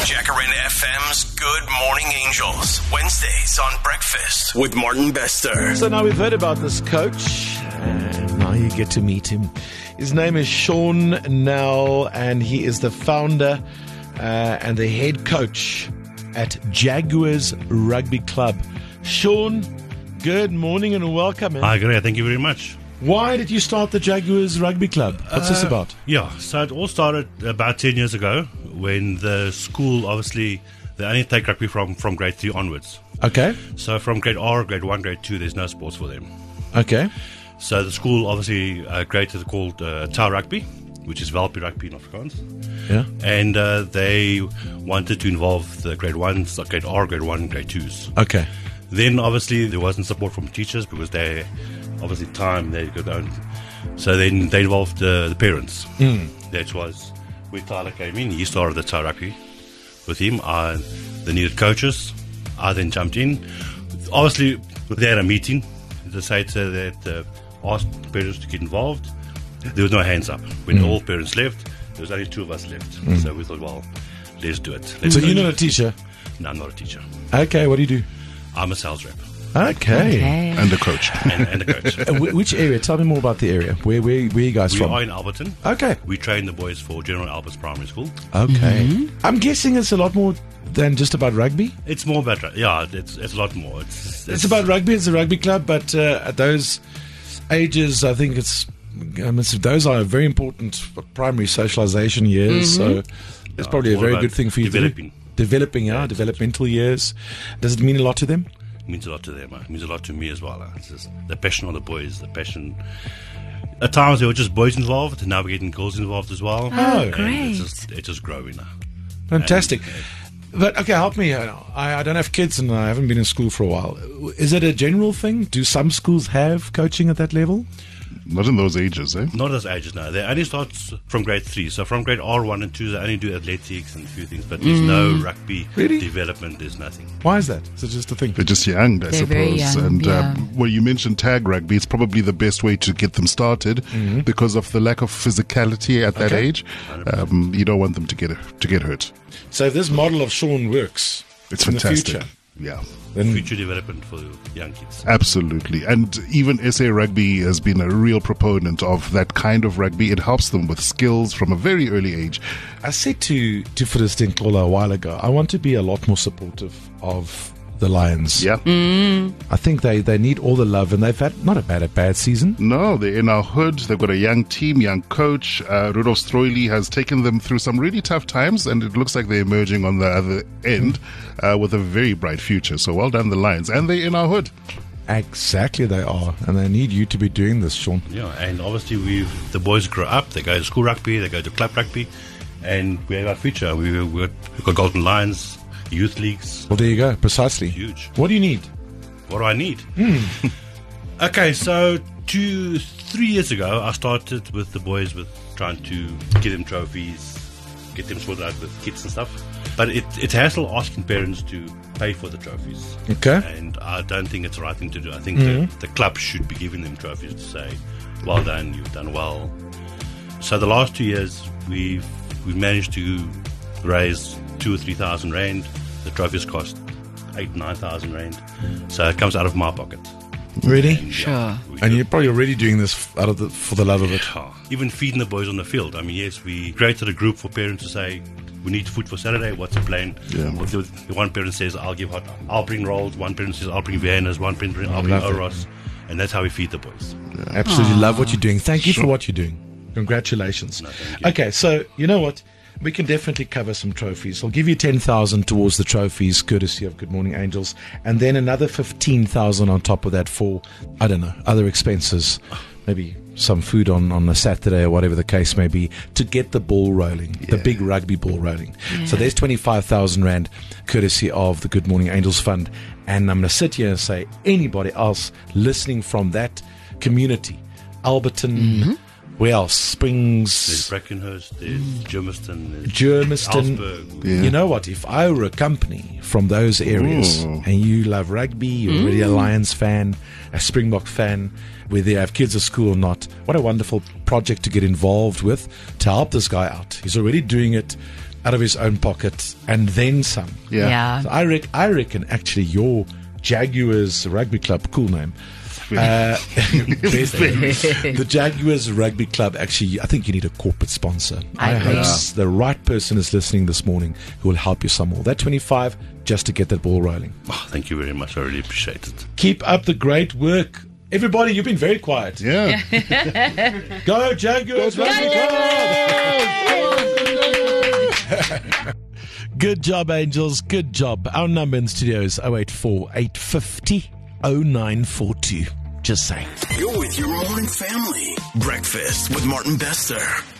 Jacaranda FM's Good Morning Angels. Wednesdays on Breakfast with Martin Bester. So now we've heard about this coach, and now you get to meet him. His name is Sean Nell, and he is the founder and the head coach at Jaguars Rugby Club. Sean, good morning and welcome. Hi, great. Thank you very much. Why did you start the Jaguars Rugby Club? What's this about? Yeah, so it all started about 10 years ago when the school, obviously, they only take rugby from grade 3 onwards. Okay. So from grade R, grade 1, grade 2, there's no sports for them. Okay. So the school obviously created called Tau Rugby, which is Valpy Rugby in Afrikaans. Yeah. And they wanted to involve the grade 1s, like grade R, grade 1, grade 2s. Okay. Then obviously there wasn't support from teachers because they obviously time they go down. So then they involved the parents. That was where Tyler came in. He started the Tau Rugby with him. They needed coaches. I then jumped in. Obviously, they had a meeting. They decided that asked parents to get involved. There was no hands up. When all parents left, there was only 2 of us left. So we thought, well, let's do it. So you're not a teacher? No, I'm not a teacher. Okay, what do you do? I'm a sales rep. Okay. And the coach. and a coach. Which area? Tell me more about the area. Where are you guys We from? are in Alberton. Okay. We train the boys for General Albert's Primary School. Okay. I'm guessing it's a lot more than just about rugby. It's more better. Yeah, it's a lot more. It's It's about rugby. It's a rugby club, but at those ages, I think those are very important primary socialization years. So it's probably a all very about good thing for you developing. to do. Developing, developmental years. Does it mean a lot to them? It means a lot to them. It means a lot to me as well. It's just the passion of the boys, the passion. At times there were just boys involved. Now we're getting girls involved as well. Oh, And great. It's just growing now. Fantastic. But okay, help me. I don't have kids and I haven't been in school for a while. Is it a general thing? Do some schools have coaching at that level? Not in those ages, eh? Not as ages now. They only start from grade 3. So from grade R1 and 2, they only do athletics and a few things. But there's no rugby Really? development. There's nothing. Why is that? Is it just a thing? They're just young, I They're very suppose. young, And yeah. well, you mentioned tag rugby. It's probably the best way to get them started because of the lack of physicality at that Okay. age. You don't want them to get hurt. So if this model of Sean works It's in fantastic. the future, Yeah. then Future development for young kids. Absolutely. And even SA Rugby has been a real proponent of that kind of rugby. It helps them with skills from a very early age. I said to Fudistin Kola a while ago, I want to be a lot more supportive of the Lions. Yeah. I think they need all the love, and they've had not a bad season. No, they're in our hood. They've got a young team, young coach. Rudolf Stroili has taken them through some really tough times, and it looks like they're emerging on the other end with a very bright future. So well done, the Lions. And they're in our hood. Exactly, they are, and they need you to be doing this, Sean. Yeah, and obviously the boys grow up. They go to school rugby, they go to club rugby, and we have our future. We've got Golden Lions, youth leagues. Well, there you go, precisely. Huge. What do you need? What do I need? Okay, so 3 years ago, I started with the boys with trying to get them trophies, get them sorted out with kits and stuff. But it's hassle asking parents to pay for the trophies. Okay. And I don't think it's the right thing to do. I think the club should be giving them trophies to say, well done, you've done well. So the last 2 years, we've managed to raise 2,000 or 3,000 rand. The trophies cost 8,000-9,000 rand. So it comes out of my pocket. Really? And, Sure. And you're probably already doing this for the love of it. Even feeding the boys on the field. I mean, yes, we created a group for parents to say, we need food for Saturday. What's the plan? Yeah. The one parent says, I'll bring rolls. One parent says, I'll bring Viennas. One parent says, I'll bring love it. Oros. And that's how we feed the boys. Absolutely love what you're doing. Thank you for what you're doing. Congratulations. No, thank you. Okay, so you know what? We can definitely cover some trophies. I'll give you 10,000 towards the trophies, courtesy of Good Morning Angels, and then another 15,000 on top of that for, I don't know, other expenses, maybe some food on a Saturday or whatever the case may be, to get the ball rolling, the big rugby ball rolling. So there's 25,000 Rand, courtesy of the Good Morning Angels Fund. And I'm going to sit here and say, anybody else listening from that community, Alberton, where else? Springs, There's Brackenhurst, there's Germiston, there's Germiston. Alsberg. Yeah. You know what? If I were a company from those areas Ooh. and you love rugby, you're already a Lions fan, a Springbok fan, whether you have kids at school or not, what a wonderful project to get involved with to help this guy out. He's already doing it out of his own pocket and then some. Yeah. So I reckon actually your Jaguars Rugby Club, cool name. The Jaguars Rugby Club, actually, I think you need a corporate sponsor. I agree. hope the right person is listening this morning who will help you some more. That 25 just to get that ball rolling. Oh, thank you very much. I really appreciate it. Keep up the great work. Everybody, you've been very quiet. Yeah. Go Jaguars Rugby Club! Good job, Angels. Good job. Our number in studio is 084 850 0942. Just saying. You're with your morning family. Breakfast with Martin Bester.